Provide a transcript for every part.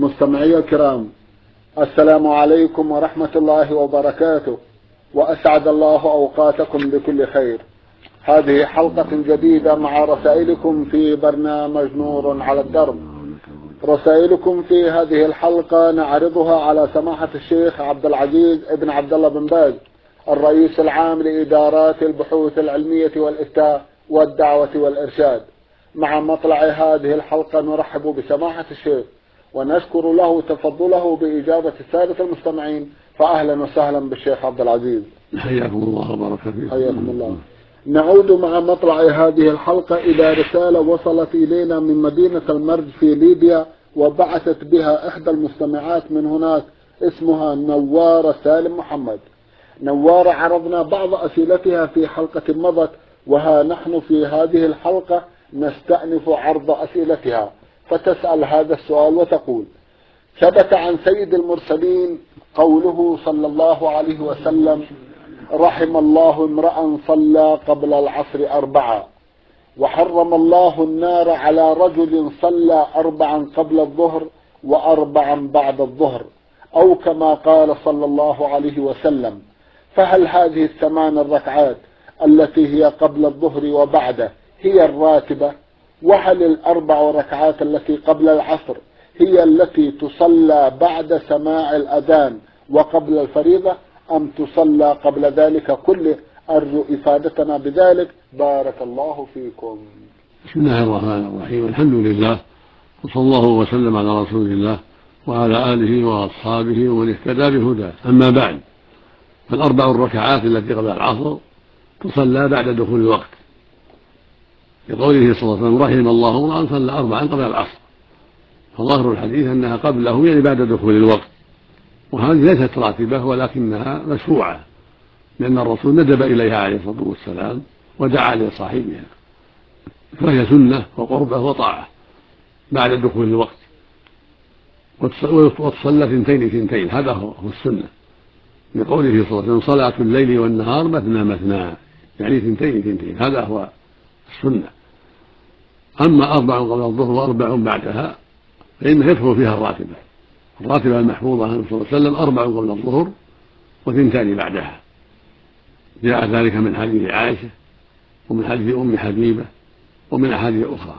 مستمعي الكرام، السلام عليكم ورحمة الله وبركاته، وأسعد الله أوقاتكم بكل خير. هذه حلقة جديدة مع رسائلكم في برنامج نور على الدرب. رسائلكم في هذه الحلقة نعرضها على سماحة الشيخ عبد العزيز ابن عبد الله بن باز، الرئيس العام لإدارات البحوث العلمية والإفتاء والدعوة والإرشاد. مع مطلع هذه الحلقة نرحب بسماحة الشيخ ونشكر له تفضله بإجابة السادة المستمعين، فأهلا وسهلا بالشيخ عبد العزيز. حياكم الله وبارك فيكم. حياكم الله. نعود مع مطلع هذه الحلقة إلى رسالة وصلت إلينا من مدينة المرج في ليبيا، وبعثت بها إحدى المستمعات من هناك، اسمها نوارة سالم محمد. نوارة عرضنا بعض أسئلتها في حلقة مضت، وها نحن في هذه الحلقة نستأنف عرض أسئلتها، فتسأل هذا السؤال وتقول: ثبت عن سيد المرسلين قوله صلى الله عليه وسلم: رحم الله امرأ صلى قبل العصر 4، وحرم الله النار على رجل صلى 4 قبل الظهر و4 بعد الظهر، أو كما قال صلى الله عليه وسلم. فهل هذه ال8 الركعات التي هي قبل الظهر وبعده هي الراتبة؟ وهل ال4 ركعات التي قبل العصر هي التي تصلى بعد سماع الأذان وقبل الفريضة، أم تصلى قبل ذلك كله؟ أرجو إفادتنا بذلك، بارك الله فيكم. بسم الله الرحمن الرحيم، الحمد لله، وصلى الله وسلم على رسول الله وعلى آله وأصحابه ومن اهتدى بهداه. أما بعد، فال4 الركعات التي قبل العصر تصلى بعد دخول الوقت، لقوله صلى الله عليه وسلم: رحم الله امرأ صلى 4 قبل العصر. فظاهر الحديث أنها قبله، يعني بعد دخول الوقت، وهذه ليست راتبة ولكنها مشروعة، لأن الرسول ندب إليها عليه الصلاة والسلام ودعا لصاحبها، فهي سنة وقربة وطاعة بعد دخول الوقت، وتصلى 2 هذا هو السنة، لقوله صلى الله عليه وسلم: صلاة الليل والنهار مثنى مثنى، يعني 2 هذا هو السنة. أما 4 قبل الظهر و4 بعدها فإنه يدخل فيها الراتبة المحفوظة عنه صلى الله عليه وسلم: 4 قبل الظهر و2 بعدها. جاء ذلك من حديث عائشة ومن حديث أم حبيبة ومن أحاديث أخرى.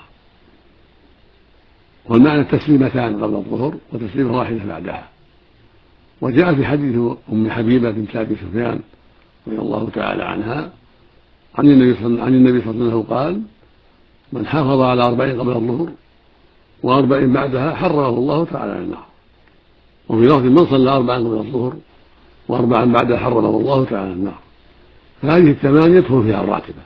والمعنى 2 قبل الظهر وتسليمة واحدة بعدها. وجاء في حديث أم حبيبة بنت أبي سفيان رضي الله تعالى عنها عن النبي صلى الله عليه وسلم قال: من حافظ على 40 قبل الظهر و40 بعدها حرمه الله تعالى على النار. وفي لفظ: من صلى 4 قبل الظهر و4 بعدها حرمه الله تعالى على النار. فهذه ال8 يدخل فيها الراتبة،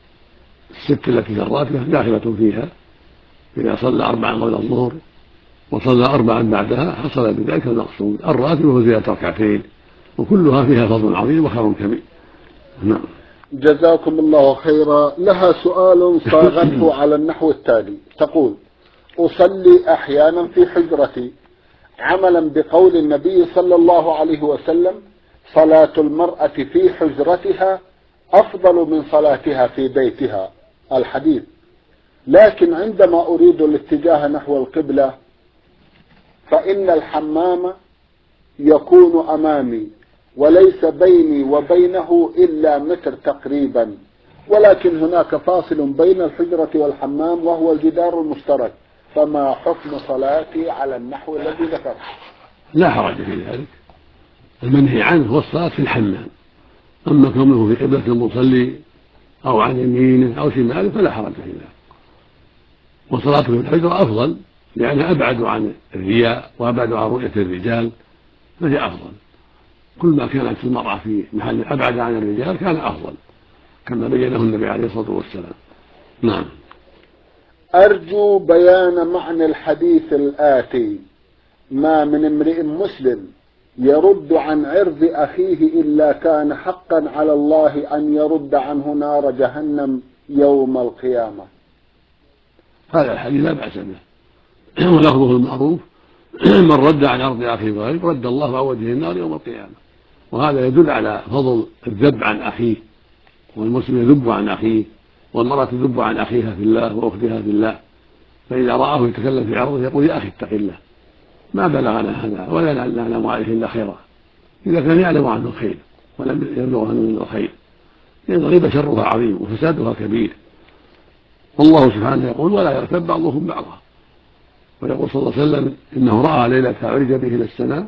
6 التي في الراتبة داخلة فيها. إذا صلى 4 قبل الظهر وصلى 4 بعدها حصل بذلك المقصود، الراتبة وزيادة 2، وكلها فيها فضل عظيم وخير كبير. نعم. جزاكم الله خيرا. لها سؤال صاغته على النحو التالي، تقول: أصلي أحيانا في حجرتي عملا بقول النبي صلى الله عليه وسلم: صلاة المرأة في حجرتها أفضل من صلاتها في بيتها، الحديث. لكن عندما أريد الاتجاه نحو القبلة فإن الحمام يكون أمامي وليس بيني وبينه إلا متر تقريبا، ولكن هناك فاصل بين الحجرة والحمام وهو الجدار المشترك، فما حكم صلاتي على النحو الذي ذكرت؟ لا حرج في ذلك، المنهي عنه هو الصلاة في الحمام. أما كونه في قبلة المصلي أو عن يمينه أو شماله فلا حرج في ذلك. وصلاته في الحجرة أفضل، لأنها أبعد عن الرياء وأبعد عن رؤية الرجال، فهي أفضل. كل ما كانت المرأة في محل أبعد عن الرجال كان أفضل، كما بينه النبي عليه الصلاة والسلام. نعم. أرجو بيان معنى الحديث الآتي: ما من امرئ مسلم يرد عن عرض أخيه إلا كان حقا على الله أن يرد عنه نار جهنم يوم القيامة. هذا الحديث لا بأس به، ولفظه المعروف: من رد عن عرض أخيه بغير رد الله عن وجهه النار يوم القيامة. وهذا يدل على فضل الذب عن أخيه، والمسلم يذب عن أخيه، والمرأة تذب عن أخيها في الله وأختها في الله. فإذا رآه يتكلم في عرضه يقول: يا أخي اتق الله، ما بلغنا هذا ولا نعلم عليه إلا خيرا، إذا كان يعلم عنه الخير ولم يبلغ منه الخير، لأن الغيبة شرها عظيم وفسادها كبير. والله سبحانه يقول ولا يغتب بعضهم بعضا، ويقول صلى الله عليه وسلم إنه رأى ليلة عرج به إلى السماء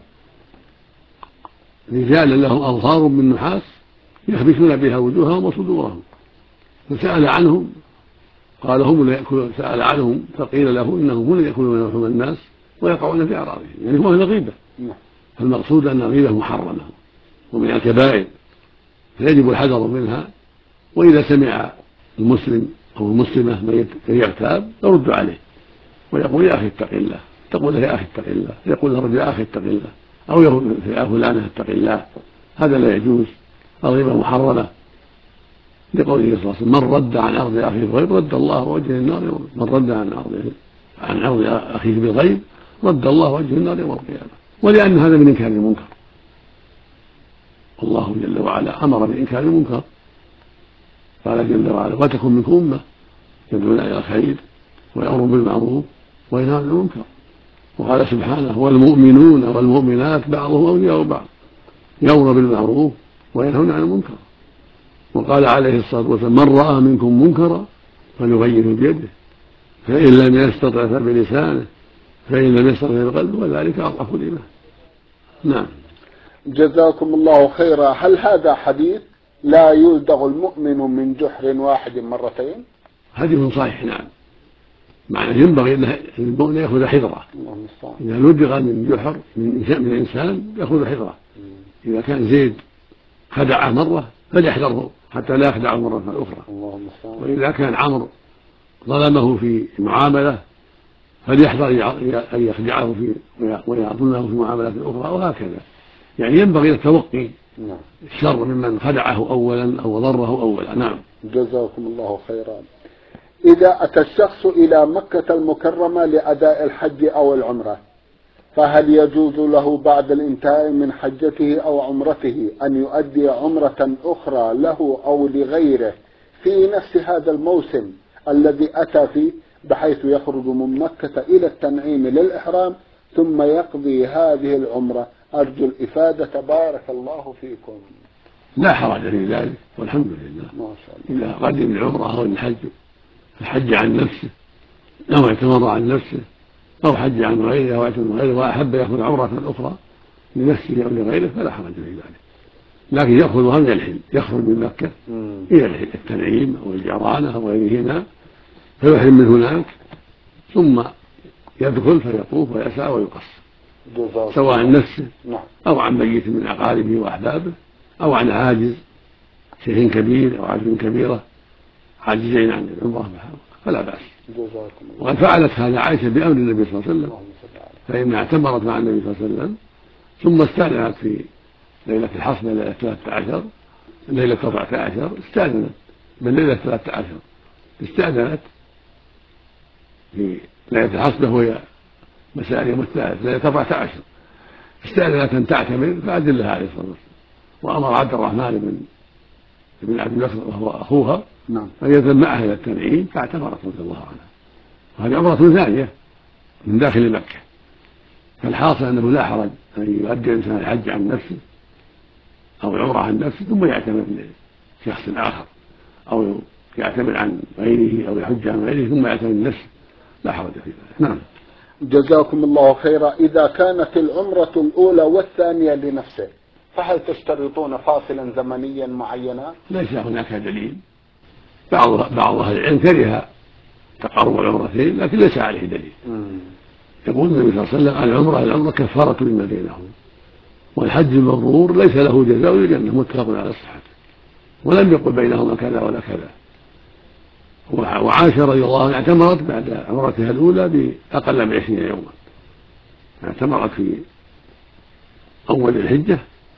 رجالا لهم أظهار من نحاس يخبشون بها وجوههم وصدورهم، فسأل عنهم قال هم اللي يأكلون، سأل عنهم فقيل له إنهم هم اللي يأكلون لحوم الناس ويقعون في أعراضهم، يعني هو أهل الغيبة. فالمقصود أن الغيبة محرمة ومن الكبائر فيجب الحذر منها، وإذا سمع المسلم أو المسلمة من يغتاب يرد عليه ويقول يا أخي اتق الله، تقول له يا أخي اتق الله، يقول له رجل يا أخي اتق الله، أو يقول يا فلانة اتق الله، هذا لا يجوز، الغيبة محرمة، لقوله صلى الله عليه وسلم من رد عن أرض أخيه بالغيب رد الله وجهه النار، من رد عن أرض أخيه بالغيب رد الله وجهه النار يوم القيامة، ولأن هذا من إنكار المنكر، الله جل وعلا أمر بإنكار المنكر، قال جل وعلا وتكن منكم أمة يدعون إلى الخير ويأمرون بالمعروف وينهون عن المنكر، وقال سبحانه والمؤمنون والمؤمنات بعضهم أولياء بعض يأمرون بالمعروف وينهون عن المنكر، وقال عليه الصلاة والسلام من رأى منكم منكرا فليغيره بيده فإن لم يستطع فبلسانه فإن لم يستطع بقلبه وذلك أضعف الإيمان. نعم. جزاكم الله خيرا. هل هذا حديث لا يلدغ المؤمن من جحر واحد مرتين؟ حديث صحيح، نعم، معنى ينبغي أن يأخذ حذره، إذا لدغ من جحر من إنسان يأخذ حذره، إذا كان زيد خدعه مرة فليحذره حتى لا يخدعه مرة أخرى، وإذا كان عمرو ظلمه في معاملة فليحذر أن يخدعه ويظلمه في معاملة أخرى، وهكذا، يعني ينبغي التوقي الشر ممن خدعه أولا أو ضره أولا. نعم. جزاكم الله خيرا. إذا أتى الشخص إلى مكة المكرمة لأداء الحج أو العمرة، فهل يجوز له بعد الانتهاء من حجته أو عمرته أن يؤدي عمرة أخرى له أو لغيره في نفس هذا الموسم الذي أتى فيه، بحيث يخرج من مكة إلى التنعيم للإحرام ثم يقضي هذه العمرة؟ أرجو الإفادة بارك الله فيكم. لا حرج في ذلك والحمد لله، ما شاء الله. إذا قدم العمرة أو الحج عن نفسه أو اعتمر عن نفسه أو حج عن غيره أو اعتمر غيره وأحب يأخذ عمرة أخرى لنفسه أو لغيره فلا حرج في ذلك، لكن يأخذها من الحل، يخرج من مكة إلى التنعيم أو الجرانة أو غيرهما فيحرم من هناك ثم يدخل فيطوف ويسعى ويقصر، سواء عن نفسه أو عن ميت من أقاربه وأحبابه أو عن عاجز شيخ كبير أو عاجز كبيرة عاجزين عن العمرة فلا بأس. وقد فعلت هذا عائشة بأمر النبي صلى الله عليه وسلم، فإنها اعتمرت مع النبي صلى الله عليه وسلم ثم استأذنت في ليلة الحصبة ليلة 13 ليلة 14 استأذنت من ليلة 13 استأذنت في ليلة الحصبة وهي مساء يوم الثالث ليلة 14 استأذنت أن تعتمر فأذن لها عليه الصلاة والسلام، وأمر عبد الرحمن بن عبد البكر وهو أخوها أن يذهب معها إلى التنعيم فاعتمرت رضي الله عنها، وهذه عمرة ثانية من داخل مكة. فالحاصل أنه لا حرج أن يؤدي الإنسان الحج عن نفسه أو العمرة عن نفسه ثم يعتمر لشخص آخر، أو يعتمر عن غيره أو يحج عن غيره ثم يعتمر لنفسه، لا حرج في ذلك. نعم. جزاكم الله خيرا. إذا كانت العمرة الأولى والثانية لنفسه فهل تشترطون فاصلا زمنيا معينا؟ ليس هناك دليل، بعض أهل العلم كره تقارب العمرتين لكن ليس عليه دليل. يقول النبي صلى الله عليه وسلم العمرة كفارة لما بينهم، والحج المبرور ليس له جزاء إلا الجنة، متفق على صحته، ولم يقل بينهما كذا ولا كذا. وعائشة رضي الله عنها اعتمرت بعد عمرتها الأولى بأقل من 20 يوما، اعتمرت في أول الحجة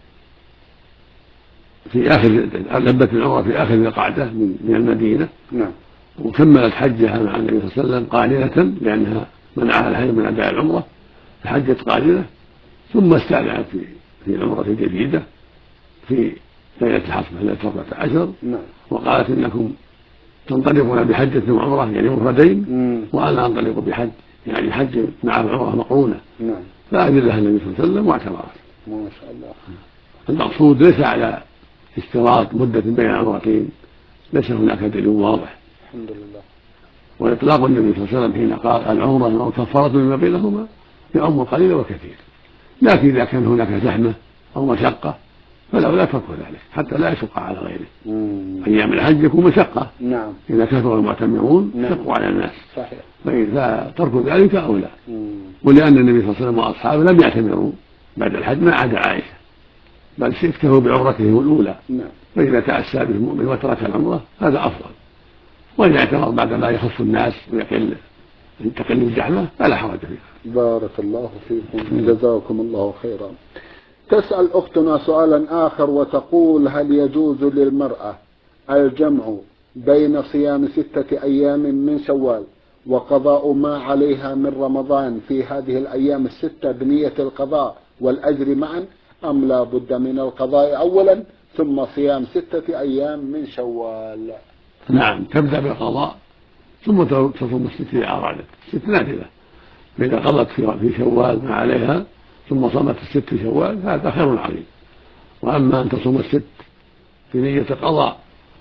في آخر لبت العمرة في آخر ذي القعدة من المدينة، وكملت حجها مع النبي صلى الله عليه وسلم قارنة لأنها منعها الحج من أداء العمرة فحجت قارنة، ثم استأذنت في العمرة الجديدة في ليلة الحصبة ليلة 14 وقالت إنكم تنطلقون بحجة وعمرة يعني مفردين وأنا أنطلق بحج يعني حج مع العمرة مقرونة، فأذن لها النبي صلى الله عليه وسلم واعتمرت. ما شاء الله. المقصود ليس على اشتراط مدة بين العمرتين، ليس هناك دليل واضح. الحمد لله. وإطلاق النبي صلى الله عليه وسلم حين قال العمرة كفارة مما بينهما يعم قليل وكثير، لكن إذا كان هناك زحمة أو مشقة فلا ترك ذلك حتى لا يشق على غيره. أيام الحج يكون مشقة. نعم. إذا كثر المعتمرون شقوا على الناس. صحيح. فإذا ترك ذلك أولى. ولأن النبي صلى الله عليه وسلم وأصحابه لم يعتمروا بعد الحج ما عدا عائشة، بل اكتفوا بعمرتهم الأولى. نعم. فإذا تأسى به المؤمن وترك العمرة هذا أفضل، وإذا اعتمر بعد ما يخف الناس ويقل الزحمة فلا حرج فيه. بارك الله فيكم، جزاكم الله خيرا. تسأل أختنا سؤالا آخر وتقول: هل يجوز للمرأة الجمع بين صيام 6 أيام من شوال وقضاء ما عليها من رمضان في هذه الأيام 6 بنية القضاء والأجر معا، أم لا بد من القضاء أولا ثم صيام 6 أيام من شوال؟ نعم، تبدأ بالقضاء ثم تصوم 6 إذا أرادت. 6 نافلة، فإذا قضت في شوال ما عليها ثم صامت 6 شوال هذا خير عظيم. وأما أن تصوم 6 في نية القضاء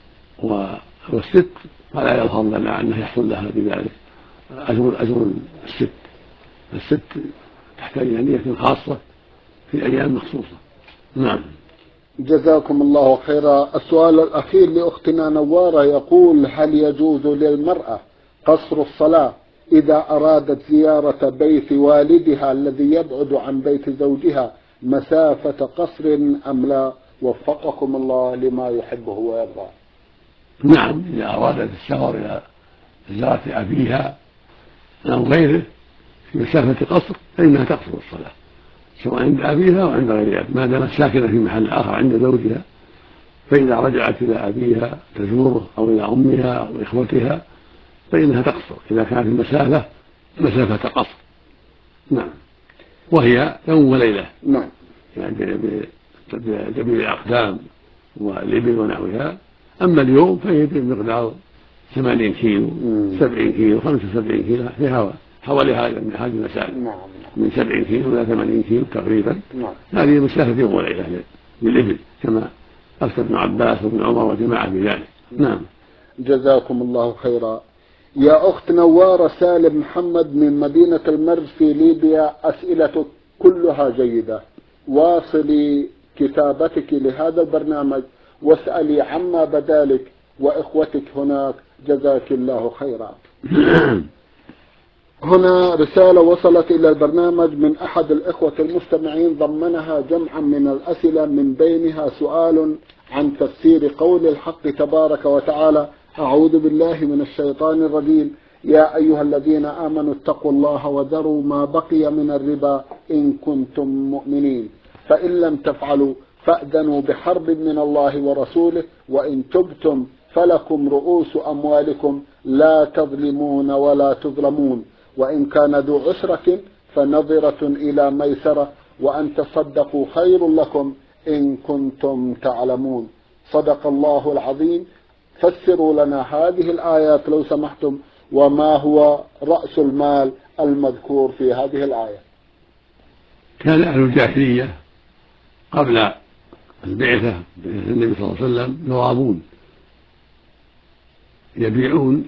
والست فلا يظهر لنا أنه يحصل لها بذلك أجر الست تحتاج إلى نية خاصة في أيام مخصوصة. نعم. جزاكم الله خيرا. السؤال الأخير لأختنا نوارة يقول: هل يجوز للمرأة قصر الصلاة إذا أرادت زيارة بيت والدها الذي يبعد عن بيت زوجها مسافة قصر أم لا؟ وفقكم الله لما يحبه ويرضى. نعم، إذا أرادت السفر إلى زيارة أبيها أو غيره في مسافة قصر فإنها تقصر الصلاة سواء عند أبيها أو عند غيرها ما دامت ساكنة في محل آخر عند زوجها. فإذا رجعت إلى أبيها تزوره أو إلى أمها أو إخوتها فإنها تقصر إذا كانت المسافة مسافة قصر. نعم، وهي يوم وليلة. نعم، يعني بجميع الأقدام والإبل ونحوها. أما اليوم فهي بمقدار 80 كيلو 70 كيلو 75 كيلو في حوالي هذه المسافة. نعم. من 70 كيلو إلى 80 كيلو تقريبا. نعم. هذه مسافة يوم وليلة للإبل كما أفتى ابن عباس وابن عمر وجماعة بذلك. نعم. جزاكم الله خيرا. يا أخت نوارة، سالم محمد من مدينة المرج في ليبيا، أسئلتك كلها جيدة. واصلي كتابتك لهذا البرنامج واسألي عما بدالك وإخوتك هناك، جزاك الله خيرا. هنا رسالة وصلت إلى البرنامج من أحد الإخوة المستمعين ضمنها جمعا من الأسئلة، من بينها سؤال عن تفسير قول الحق تبارك وتعالى: أعوذ بالله من الشيطان الرجيم، يا أيها الذين آمنوا اتقوا الله وذروا ما بقي من الربا إن كنتم مؤمنين، فإن لم تفعلوا فأذنوا بحرب من الله ورسوله، وإن تبتم فلكم رؤوس أموالكم لا تظلمون ولا تظلمون، وإن كان ذو عسرة فنظرة إلى ميسرة، وأن تصدقوا خير لكم إن كنتم تعلمون. صدق الله العظيم. فسروا لنا هذه الآيات لو سمحتم، وما هو رأس المال المذكور في هذه الآية؟ كان أهل الجاهلية قبل البعثة النبي صلى الله عليه وسلم يرابون يبيعون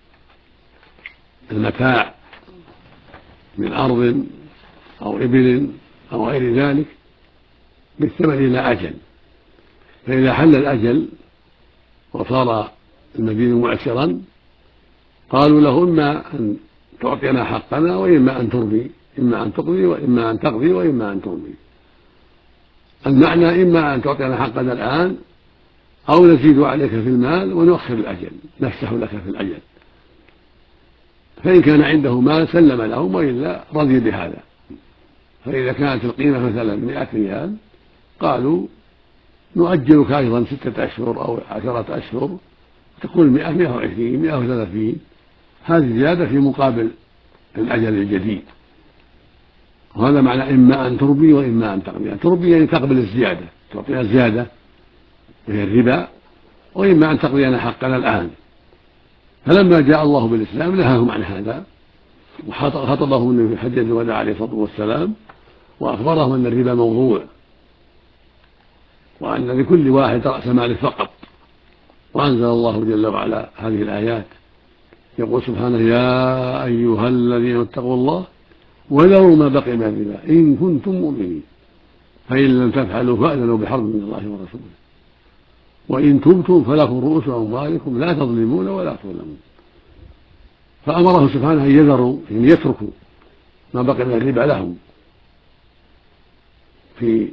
المتاع من أرض أو إبل أو غير ذلك بالثمن إلى أجل، فإذا حل الأجل وصار المبيع معسرا قالوا له: إما أن تعطينا حقنا وإما أن ترضي، إما أن تقضي وإما أن تقضي وإما أن ترضي. المعنى إما أن تعطينا حقنا الآن أو نزيد عليك في المال ونؤخر الأجل، نفسح لك في الأجل. فإن كان عنده مال سلم لهم وإلا رضي بهذا. فإذا كانت القيمة مثلا 100 ريال قالوا: نؤجلك أيضا 6 أشهر أو 10 أشهر، تكون 100 120 130. هذه زيادة في مقابل الأجل الجديد. وهذا معنى إما أن تربي وإما أن تقضي. يعني تربي يعني تقبل الزيادة، تعطينا الزيادة وهي الربا، وإما أن تقضينا حقنا الآن. فلما جاء الله بالإسلام نهاهم عن هذا، وخطبهم النبي في حجة الوداع عليه الصلاة والسلام وأخبرهم أن الربا موضوع، وأن لكل واحد رأس ماله فقط. وأنزل الله جل وعلا هذه الآيات يقول سبحانه: يا أيها الذين اتقوا الله وذروا ما بقي من الربا إن كنتم مؤمنين فإن لم تفعلوا فأذنوا بحرب من الله ورسوله وإن تبتم فلكم رؤوس أموالكم لا تظلمون ولا تظلمون. فأمره سبحانه أن يذروا، أن يتركوا ما بقي من الربا لهم في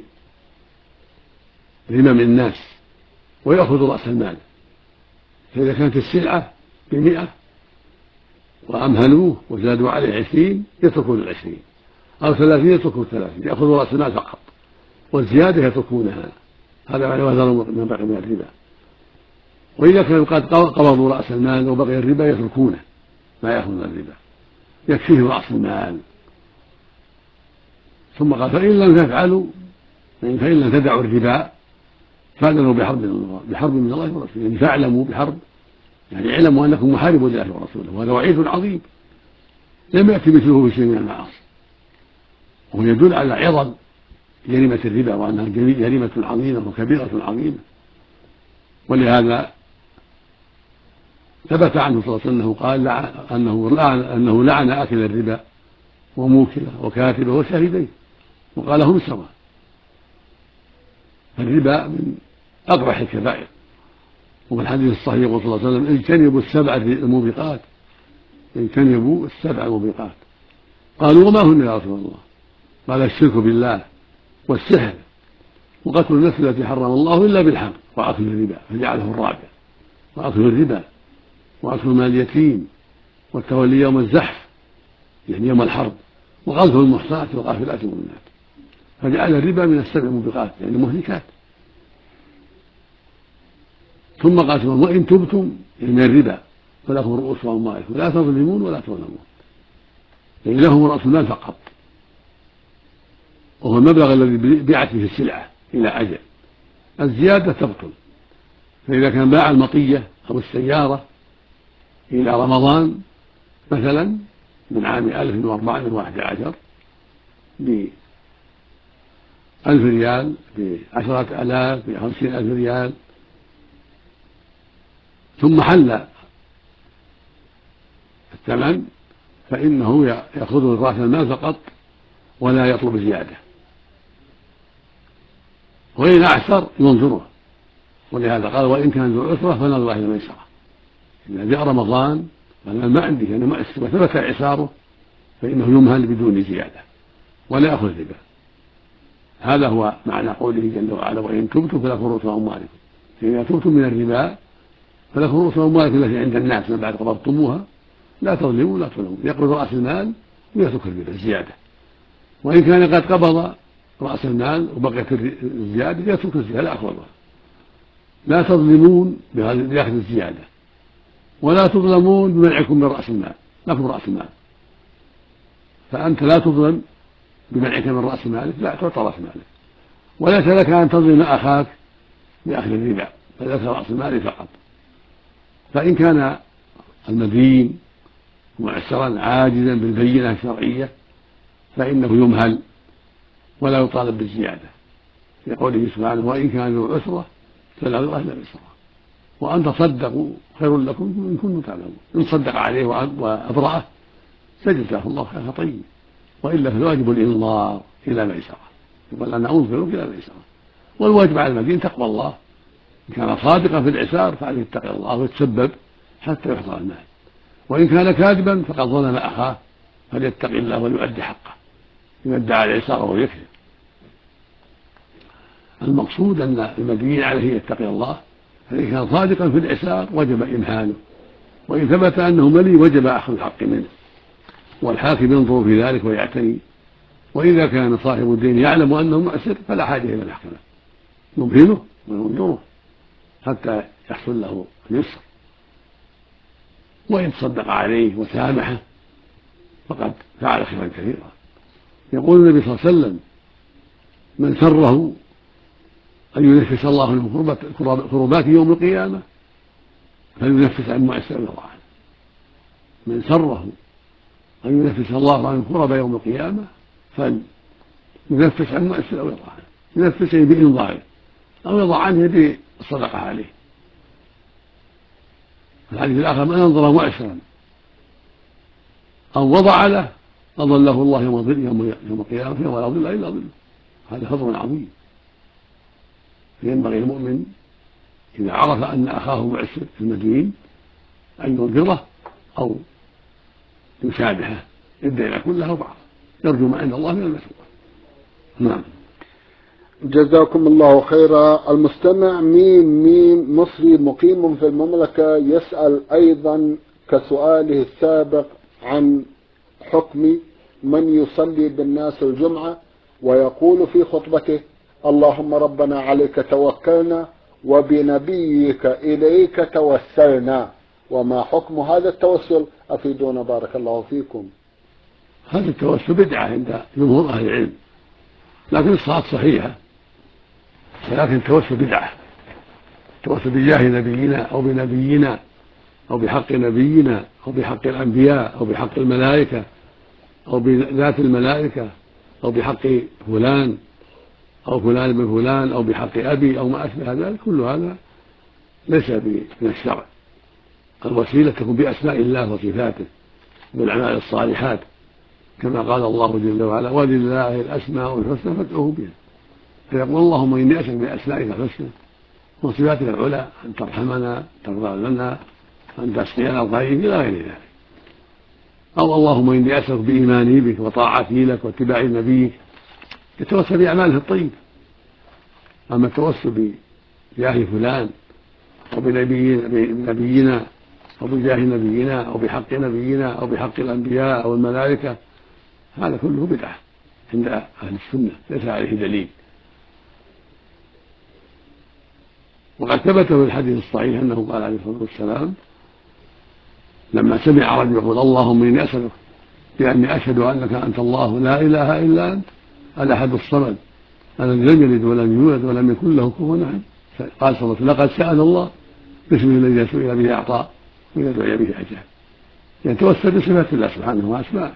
ذمم الناس ويأخذوا رأس المال. فإذا كانت السلعة ب100 وأمهلوه وزادوا عليه 20 يتركون 20، أو 30 يتركون 30، يأخذوا رأس المال فقط والزيادة يتركونها. هذا معنى وذروا ما بقي من الربا. وإذا كانوا قد قبضوا رأس المال وبقي الربا يتركونه، ما يأخذون الربا، يكفيه رأس المال. ثم قال: فإن لم تفعلوا، فإن لم تدعوا الربا فأذنوا بحرب من الله ورسوله. يعني فاعلموا بحرب، يعني اعلموا أنكم محاربون لله ورسوله، وهذا وعيد عظيم لم يأتي مثله في شيء من المعاصي، وهو يدل على عظم جريمة الربا وأنها جريمة عظيمة وكبيرة عظيمة. ولهذا ثبت عنه صلى الله عليه وسلم أنه قال أنه لعن آكل الربا وموكله وكاتبه وشاهديه وقال: هم سواء. فالربا من أقبح الكبائر. وفي الحديث الصحيح يقول صلى الله عليه وسلم: اجتنبوا السبع الموبقات، اجتنبوا السبع الموبقات. قالوا: وما هن يا رسول الله؟ قال: الشرك بالله والسحر وقتل النفس التي حرم الله إلا بالحق وأكل الربا، فجعله الرابع، وأكل الربا وأكل مال اليتيم والتولي يوم الزحف يعني يوم الحرب وقذف المحصنات والغافلات المؤمنات، فجعل الربا من السبع الموبقات يعني مهلكات. ثم قال: وإن تبتم من الربا فلكم رؤوس أموالكم لا تظلمون ولا تظلمون. يعني لهم رأس المال فقط، وهو المبلغ الذي بيعت به السلعة إلى أجل. الزيادة تبطل. فإذا كان باع المطية أو السيارة إلى رمضان مثلا من عام 1411 ب1000 ريال، ب10,000، ب50,000 ريال، ثم حل الثمن، فإنه يأخذ رأس المال فقط ولا يطلب زيادة، وإن أعسر ينظره. ولهذا قال: وإن كان ذو عسرة فنظرة إلى ميسرة. إذا جاء رمضان قال: ما عندي أنا مؤسر وثبت إعساره فإنه يمهل بدون زيادة ولا يأخذ الربا. هذا هو معنى قوله جل وعلا: وإن تبتم فلكم رؤوس أموالكم. فإذا تبتم من الربا فلكم رؤوس أموالكم التي عند الناس من بعد قبضتموها لا تظلموا ولا تظلمون. يقبض رأس المال ويترك الربا الزيادة. وإن كان قد قبض رأس المال وبقيت الزيادة يترك الزيادة لا يأخذها. لا تظلمون بأخذ الزيادة ولا تظلمون بمنعكم من رأس المال، لكم رأس المال، فأنت لا تظلم بمنعك من رأس مالك، لا تعطى رأس مالك، وليس لك أن تظلم أخاك بأخذ الربا، بل لك رأس المال فقط. فإن كان المدين معسرا عاجزا بالبينة الشرعية فإنه يمهل ولا يطالب بالزيادة، لقوله سبحانه: وإن كان ذو عسرة فنظرة إلى ميسرة وأن تصدقوا خير لكم إن كنتم تعلمون. إن صدق عليه وأبرأه فجزاه الله خيرا طيب، وإلا فالواجب الإنظار إلى ميسرة، يقول: أنا أنظرك إلى ميسرة. والواجب على المدين تقوى الله، إن كان صادقا في العسار فعليه يتقي الله ويتسبب حتى يحصل المال، وإن كان كاذبا فقد ظلم أخاه فليتقي الله وليؤدي حقه إذا ادعى العسار وهو يكذب. المقصود أن المدين عليه يتقي الله، فإن كان صادقا في العسار وجب إمهاله، وإن ثبت أنه ملي وجب أخذ الحق منه، والحاكم ينظر في ذلك ويعتني. وإذا كان صاحب الدين يعلم أنه مؤسر فلا حاجة إلى المحكمة، يمهله وينظره حتى يحصل له اليسر، وإن تصدق عليه وسامحه فقد فعل خيرا كثيرا. يقول النبي صلى الله عليه وسلم: من سره أن ينفس الله عنه كربات يوم القيامة فلينفس عن مؤسر الله عنه. من سره أن ينفس الله عنه كرب يوم القيامة ينفس عن مؤسر أو يضع عنه، ينفس بإنظاره أو يضع عنه بالصدقة عليه. الحديث الآخر: من أنظر مؤسرا أو وضع له أظله الله يوم القيامة ولا ظل إلا ظله. هذا فضل عظيم. ينبغي المؤمن إذا عرف أن أخاه معسر في المدين أن ينذره أو يسامحه، يبدأ إلى كله أو بعض، يرجو ما عند الله من المسؤول. نعم. جزاكم الله خيرا. المستمع ميم مصري مقيم في المملكة يسأل أيضا كسؤاله السابق عن حكم من يصلي بالناس الجمعة ويقول في خطبته: اللهم ربنا عليك توكلنا وبنبيك إليك توسلنا، وما حكم هذا التوسل؟ أفيدونا بارك الله فيكم. هذا التوسل بدعة عند جمهور أهل العلم، لكن الصلاة صحيحة، ولكن التوسل بدعة. التوسل بجاه نبينا أو بنبينا أو بحق نبينا أو بحق الأنبياء أو بحق الملائكة أو بذات الملائكة أو بحق فلان أو فلان بن فلان أو بحق أبي أو ما أشبه ذلك، كل هذا ليس من الشرع. الوسيلة تكون بأسماء الله وصفاته بالأعمال الصالحات، كما قال الله جل وعلا: ولله الأسماء الحسنى فادعوه بها. فيقول: اللهم إني أسألك بأسمائك الحسنى وصفاتك العلى أن ترحمنا، ترضى لنا، أن تسقينا الخير إلى غير ذلك. أو اللهم إني أسألك بإيماني بك وطاعتي لك واتباع نبيك، يتوسل بأعماله الطيبة. أما التوسل بجاه فلان أو بنبينا أو بجاه نبينا أو بحق نبينا أو بحق الأنبياء أو الملائكة، هذا كله بدعة عند أهل السنة، ليس عليه دليل. وقد ثبت في الحديث الصحيح أنه قال عليه الصلاة والسلام لما سمع رجل يقول: اللهم إني أسألك بأني أشهد أنك أنت الله لا إله إلا أنت الأحد الصمد الذي لم يلد ولم يولد ولم يكن له كفوا أحد، قال صلى الله عليه وسلم: لقد سأل الله باسمه الذي سئل به أعطى وإذا دعي به أجاب. يعني توسل بصفات الله سبحانه وأسمائه.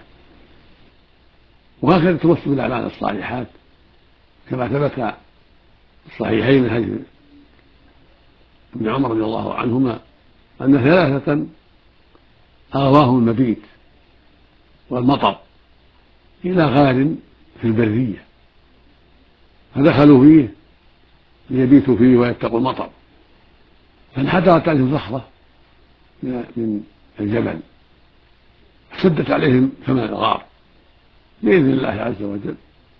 وهكذا التوسل بالأعمال الصالحات، كما ثبت الصحيحين من حديث ابن عمر رضي الله عنهما أن ثلاثة آواهم المبيت والمطر إلى غار في البرية، فدخلوا فيه ليبيتوا فيه ويتقوا المطر، فانحدرت عليهم صخرة من الجبل سدت عليهم فم الغار بإذن الله عز وجل،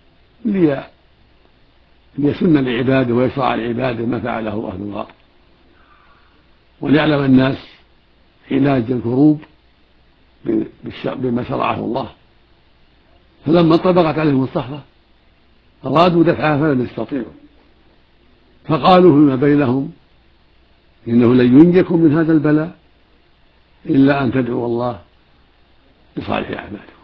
ليسن لعباده ويشرع لعباده ما فعله أهل الغار، وليعلم الناس علاج الكروب بما شرعه الله. فلما طبقت عليهم الصخرة أرادوا دفعها فلم يستطيعوا، فقالوا فيما بينهم: إنه لن ينجكم من هذا البلاء إلا أن تدعوا الله بصالح أعمالكم.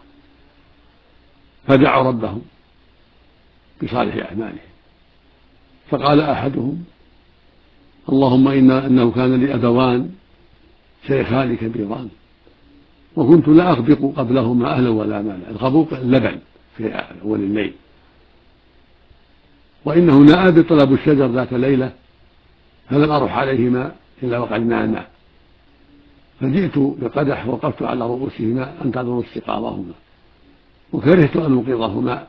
فدعوا ربهم بصالح أعمالهم، فقال أحدهم: اللهم إنه كان لي أبوان شيخان كبيران وكنت لا أغبق قبلهما أهلا ولا مالا. الغبوق اللبن في أول الليل. وإنه نأى بطلب الشجر ذات ليلة فلم أرح عليهما إلا وقد ناما، فجئت بقدح وقفت على رؤوسهما أن تنظروا استقامهما، وكرهت أن أوقظهما،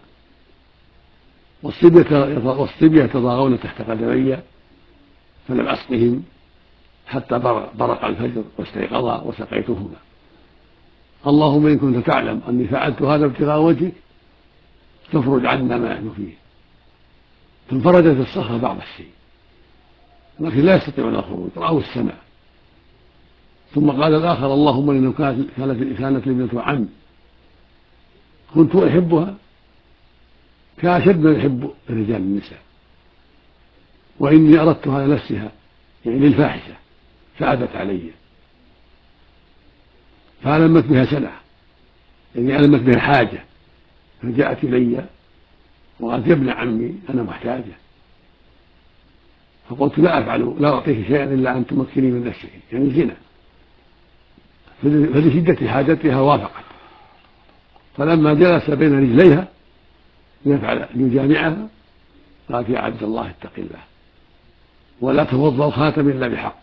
والصبية يتضاغون تحت قدمي، فلم أسقهم حتى برق الفجر واستيقظا وسقيتهما. اللهم إن كنت تعلم أني فعلت هذا ابتغاء وجهك فافرج عنا ما نحن فيه. فانفرجت الصخرة بعض الشيء، لكن لا يستطيعون الخروج، رأوا السماء. ثم قال الآخر: اللهم إنه كانت لي ابنة عم كنت أحبها كأشد ما يحب الرجال النساء، وإني أردتها لنفسها يعني للفاحشة فأبت علي، فألمت بها سنة يعني ألمت بها حاجة، فجاءت إلي وقالت: يا ابن عمي أنا محتاجة. فقلت: لا أعطيك شيئا إلا أن تمكني من نفسك، يعني زنا. فلشدة حاجتها وافقت، فلما جلس بين رجليها ليجامعها قالت يا عبد الله اتق الله ولا تفض الخاتم إلا بحق،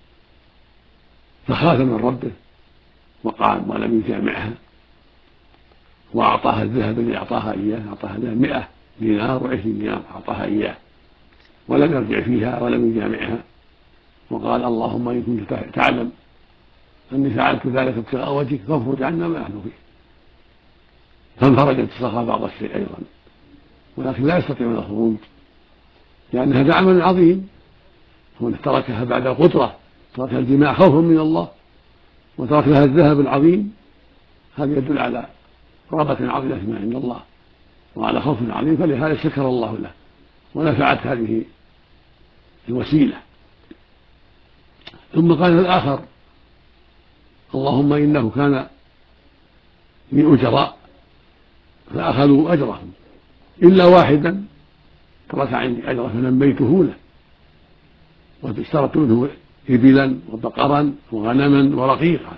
فخاف من ربه وقام ولم يجامعها، وأعطاها الذهب الذي أعطاها إياه، أعطاها 100 دينار و20 دينار أعطاها إياه، ولم يرجع فيها ولم يجامعها، وقال اللهم إن كنت تعلم أني فعلت ذلك ابتغاء وجهك فافرج عنا ما نحن فيه. فانفرجت الصخرة بعض الشيء أيضا، ولكن لا يستطيعون الخروج لأن هذا عمل عظيم، هو تركها بعد القدرة، تركها الجماع خوفا من الله، وترك لها الذهب العظيم. هذا يدل على رغبة عظيمة فيما عند الله وعلى خوف عظيم، فلهذا شكر الله له ونفعت هذه الوسيلة. ثم قال الآخر اللهم إنه كان لي أجراء فأخذوا أجرهم إلا واحدا ترك عندي أجره فنميته له، واشترطت منه إبلا وبقرا وغنما ورقيقا،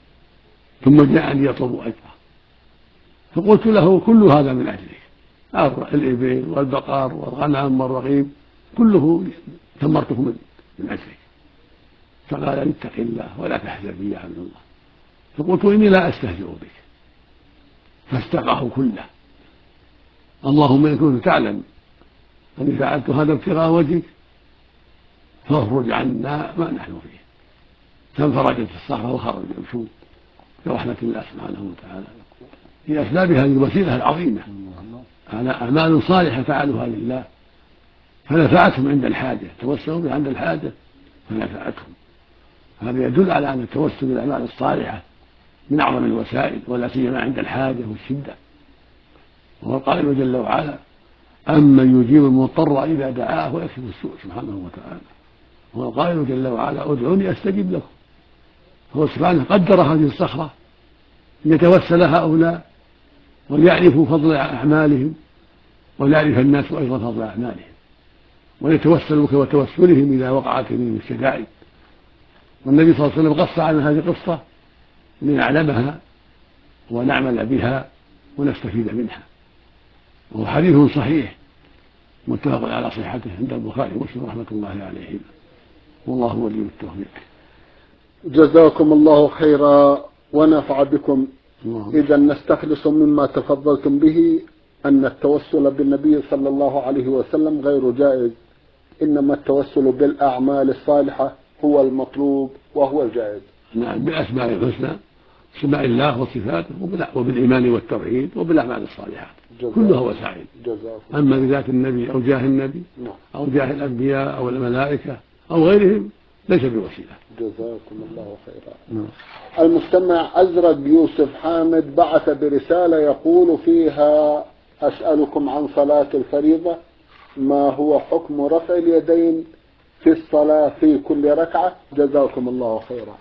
ثم جاءني يطلب أجره، فقلت له كل هذا من أجلك، الإبل والبقر والغنم والرقيق كله ثمرته من أجلك. فقال لي اتق الله ولا تحزن بي يا عبد الله. فقلت إني لا أستهزئ بك، فاستقاه كله. اللهم إن كنت تعلم أني فعلت هذا ابتغاء وجهك فاخرج عنا ما نحن فيه. فانفرجت الصخرة وخرج يمشون برحمة الله سبحانه وتعالى. في أسباب هذه الوسيلة العظيمة على أعمال صالحة فعلوها لله فنفعتهم عند الحاجة، توسلوا بها عند الحاجة فنفعتهم. هذا يدل على أن التوسل بالأعمال الصالحة من أعظم الوسائل، ولا سيما عند الحاجة والشدة. وهو القائل جل وعلا أمن يجيب المضطر إذا دعاه ويكشف السوء سبحانه وتعالى. هو القائل جل وعلا ادعوني أستجب لكم. هو سبحانه قدر هذه الصخرة ليتوسل هؤلاء وليعرفوا فضل أعمالهم وليعرف الناس أيضا فضل أعمالهم وليتوسلوا وتوسلهم إذا وقعت منهم الشدائد. والنبي صلى الله عليه وسلم قص عن هذه القصة لنعلمها ونعمل بها ونستفيد منها، وهو حديث صحيح متفق على صحته عند البخاري ومسلم رحمة الله عليهما، والله ولي التوفيق. جزاكم الله خيرا ونفع بكم. إذا نستخلص مما تفضلتم به أن التوسل بالنبي صلى الله عليه وسلم غير جائز، إنما التوسل بالأعمال الصالحة هو المطلوب وهو الجائز. نعم، بأسماء الحسنى، اسماء الله وصفاته، وبالإيمان والتوحيد وبالأعمال الصالحات كلها وسائل. أما بذات النبي أو جاه النبي أو جاه الأنبياء أو الملائكة أو غيرهم ليس بوسيلة. جزاكم الله خيرا. المستمع أزرق يوسف حامد بعث برسالة يقول فيها أسألكم عن صلاة الفريضة، ما هو حكم رفع اليدين في الصلاة في كل ركعة؟ جزاكم الله خيرا.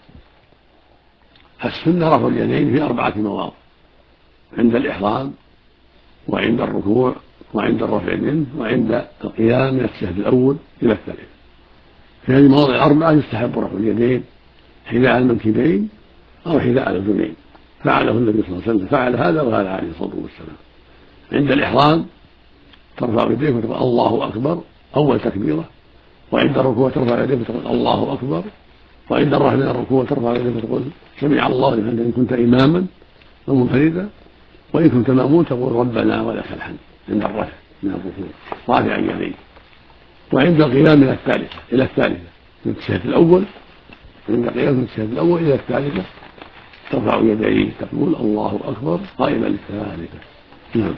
السنة رفع اليدين في 4 مواضع: عند الإحرام وعند الركوع وعند الرفع منه وعند القيام من التشهد الأول إلى الثالث. في هذه المواضع ال4 يستحب رفع اليدين حذاء المنكبين أو حذاء الأذنين، فعله النبي صلى الله عليه وسلم، فعل هذا وهذا عليه الصلاة والسلام. عند الإحرام ترفع يديك وتقول الله أكبر أول تكبيرة، وعند الركوع ترفع يديك وتقول الله أكبر، وعند الرفع من الركوع ترفع يديك وتقول سمع الله لمن حمده إن كنت إماما ومنفردا، وإن كنت مأمون تقول ربنا ولك الحمد عند الرفع من الركوع رافعا يديه. وعند القيام إلى الثالثة من التشهد الأول، عند القيام من التشهد الأول إلى الثالثة ترفع يديه تقول الله أكبر قائما للثالثة. نعم.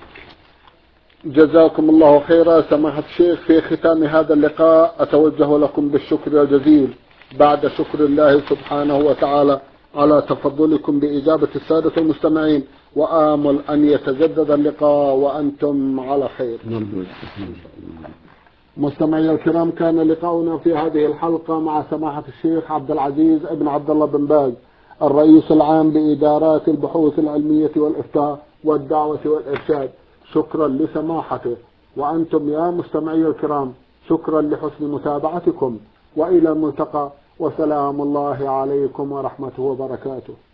جزاكم الله خيرا. سماحة الشيخ، في ختام هذا اللقاء أتوجه لكم بالشكر الجزيل بعد شكر الله سبحانه وتعالى على تفضلكم بإجابة السادة المستمعين، وآمل أن يتجدد اللقاء وأنتم على خير. مستمعي الكرام، كان لقاؤنا في هذه الحلقة مع سماحة الشيخ عبد العزيز ابن عبد الله بن باز، الرئيس العام بإدارات البحوث العلمية والإفتاء والدعوة والإرشاد. شكرا لسماحته، وأنتم يا مستمعي الكرام شكرا لحسن متابعتكم، وإلى الملتقى، وسلام الله عليكم ورحمته وبركاته.